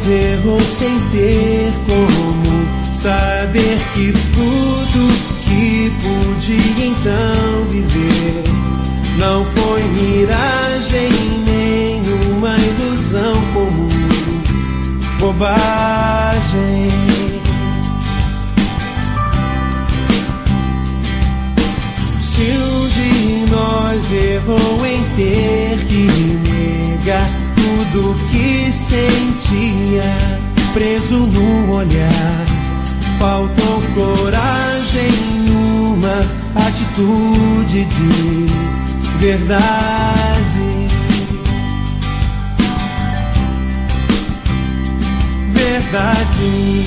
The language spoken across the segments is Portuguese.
nós errou sem ter como saber que tudo que podia então viver não foi miragem, nenhuma ilusão comum, bobagem. Se um de nós errou em ter que negar tudo que sentia, preso no olhar, faltou coragem, uma atitude de verdade. Verdade.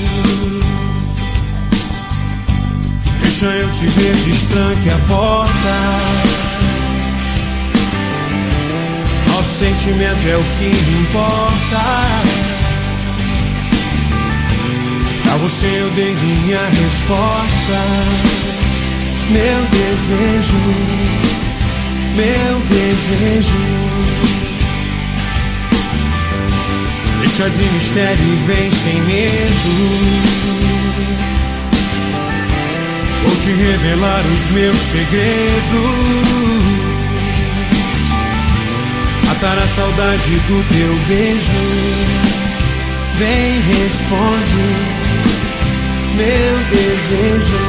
Deixa eu te ver, destranque a porta. Nosso sentimento é o que importa. Pra você eu dei minha resposta. Meu desejo, meu desejo. Deixa de mistério e vem sem medo. Vou te revelar os meus segredos. Matar a saudade do teu beijo. Vem, responde meu desejo.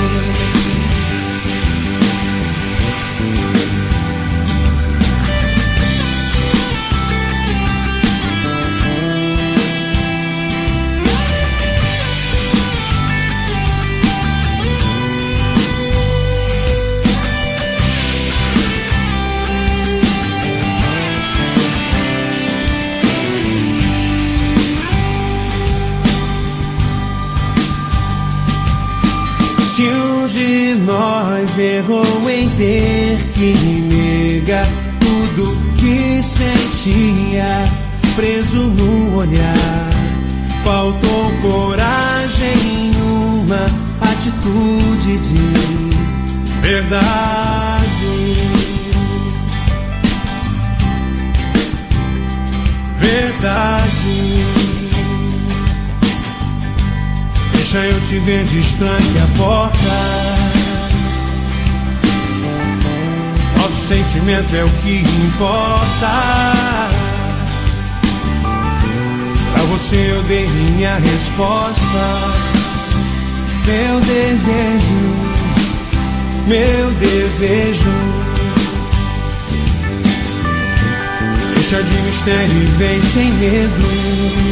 Se um de nós errou em ter que negar tudo que sentia, preso no olhar, faltou coragem, uma atitude de verdade. Verdade. Deixa eu te ver, destranque a porta. Nosso sentimento é o que importa. Pra você eu dei minha resposta. Meu desejo, meu desejo. Deixa de mistério e vem sem medo.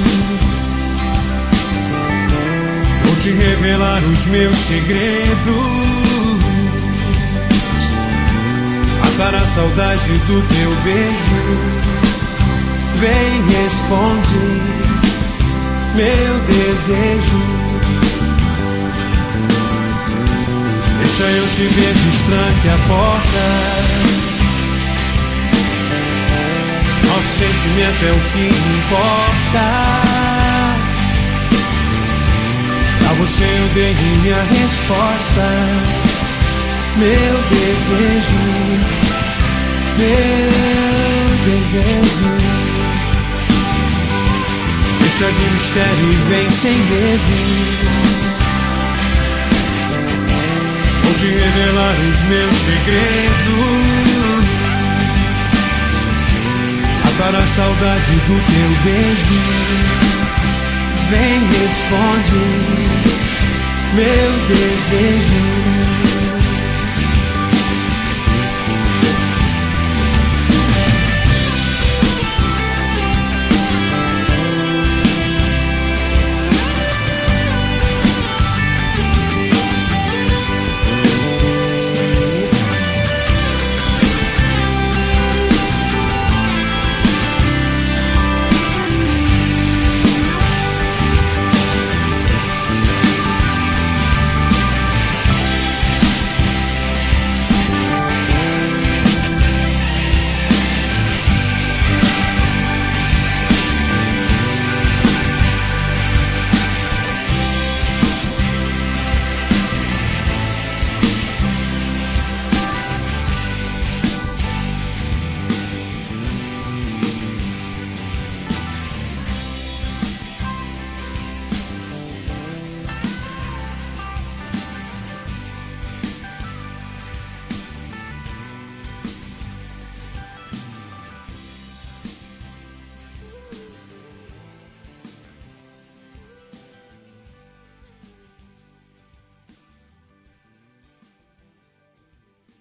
Vou te revelar os meus segredos. Matar a saudade do teu beijo. Vem, responde meu desejo. Deixa eu te ver, destranque a porta. Nosso sentimento é o que importa. A você eu dei minha resposta. Meu desejo, meu desejo. Deixa de mistério e vem sem medo. Vou te revelar os meus segredos. Matar a saudade do teu beijo. Vem, responde meu desejo.